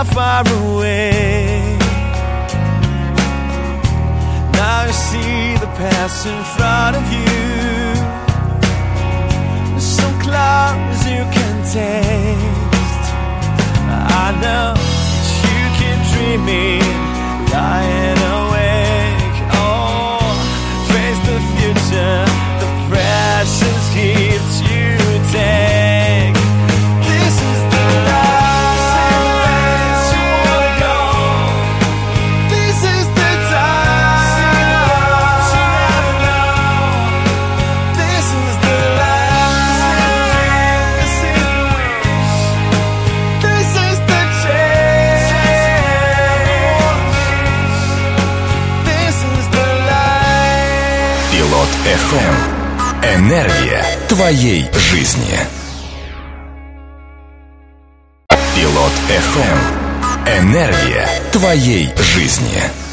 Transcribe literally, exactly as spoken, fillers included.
far, far away. Now you see the past in front of you, some clouds you can taste. I know that you keep dreaming, lying awake. Oh, face the future, the precious gift you take. This is the life you wanna go. This is the time you never know. This is the life. This is the wish. This is the change. This is the life. Пилот эф эм. Энергия твоей жизни. Пилот эф эм. Энергия твоей жизни.